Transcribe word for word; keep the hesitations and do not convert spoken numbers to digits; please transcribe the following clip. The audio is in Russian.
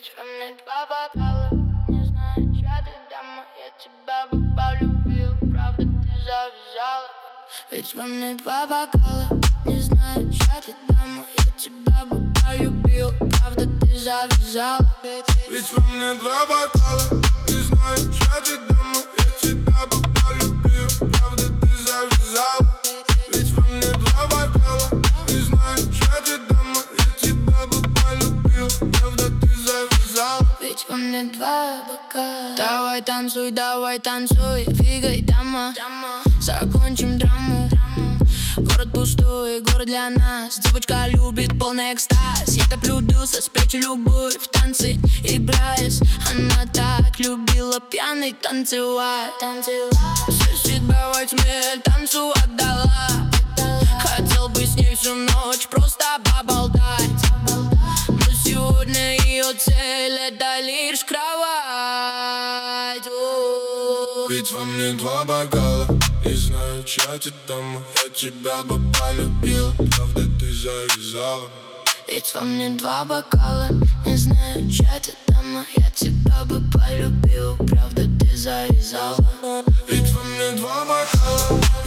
Ведь во мне два бокала. Не знаю, чё ты, дама, я тебя бы полюбил. Правда, ты завязала. Ведь во мне два бокала. Не знаю, чё ты, дама, я тебя бы полюбил. Правда, ты завязала. Ведь во мне два бокала. Не знаю, чё ты, дама, я тебя бы полюбил. Правда, ты завязала. Ведь во мне два бокала. Не знаю, чё ты, дама, я тебя бы полюбил. Правда, ты завязала. Ведь во мне два бокала. Давай танцуй, давай танцуй, двигай, дама, дама. Закончим драму. Город пустой, город для нас. Девочка любит полный экстаз. Я топлю дюса, спрячу любовь в танцы и брайс. Она так любила пьяный танцевать, танцевать. Вся себя во тьме танцу отдала. Хотел бы с ней всю ночь просто поболтать. Но сегодня ее цель — это лишь кровать. О-о-о. Ведь во мне два бокала. Не знаю, чё ты, дама, я тебя бы полюбил. Правда, ты завязала. Ведь во мне два бокала. Не знаю, чё ты, дама, я тебя бы полюбил. Правда, ты завязала. Ведь во мне два бокала.